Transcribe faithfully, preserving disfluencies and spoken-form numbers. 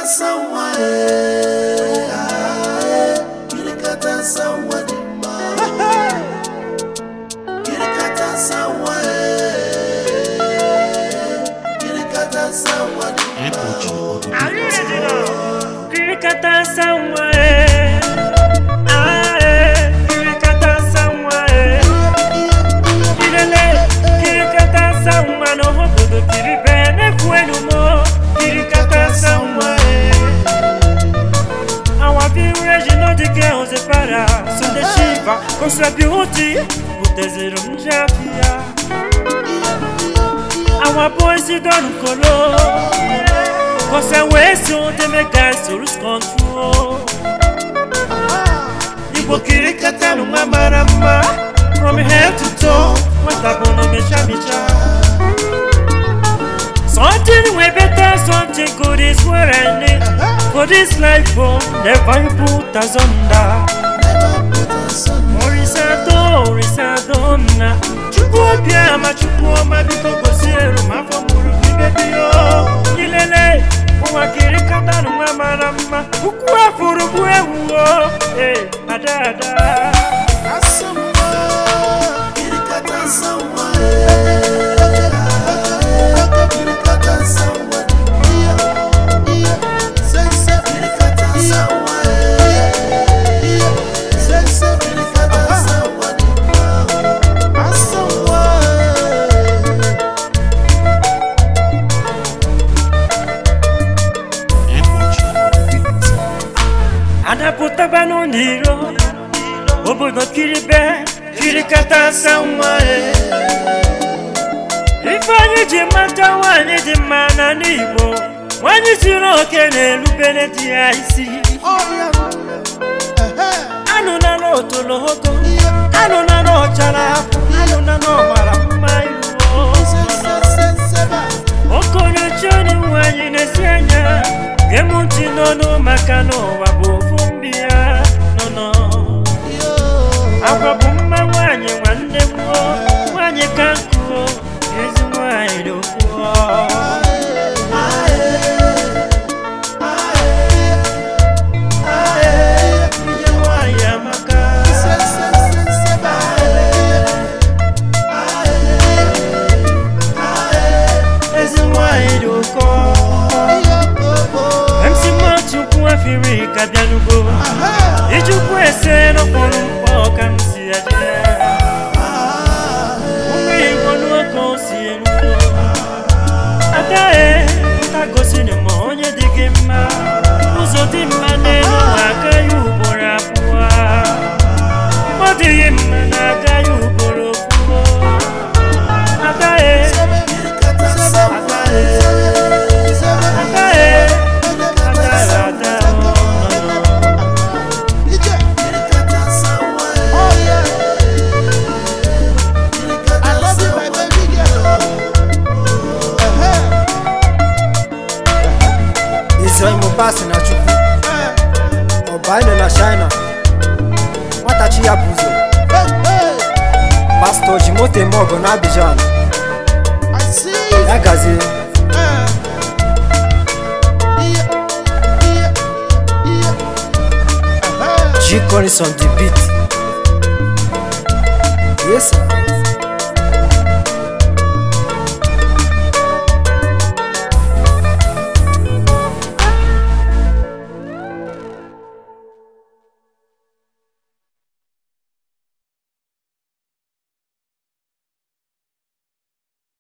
Com sua beauty, o desejo já via. Our boys se dão no color. Com seu eixo de mega solos control. E vou querer cantar numa marama. From head to toe, mas tá bom não me chame já. Something way better, something good is what I need. For this life, oh, never you put us under. Orisado, orisado na chukua pia ma chukua ma biko kosero ma famuru baby yo ilele kwa kiri kata no marama ukua furu buewo eh adada asamwa kiri kata samwa kiri kata samwa iya sense kiri kata samwa Puta banondiro, obo no kiribe, kirikata samwa e. Ifanyi jimata wani jimana nibo, wani siro kene lupene ti aisi. Anu na no tologo, anu na no charapu, anu na no maramailu. Okono choni wani nesianya, gemunti no no makano wabo. No no, Abba Bumba wanye wande wo wanye kanku ezi waido wo. Aye, aye, aye, mije waya maka. Aye, aye, ezi waido wo. Emsi matu kuwa firi kabianugo. Iju kwese no kono oka msi aje. Umi kono kosi enu. Atae utagosi ni monye digima. Uzo dimma neno akayu bora puwa. Modi yimma na akayu boro puwa. Atae Atae Atae Passing na chuku Obaino na China Watachi ya buzo Pastor Jimote Mogo na Abidjan Yagazi G Collins on the beat Yes sir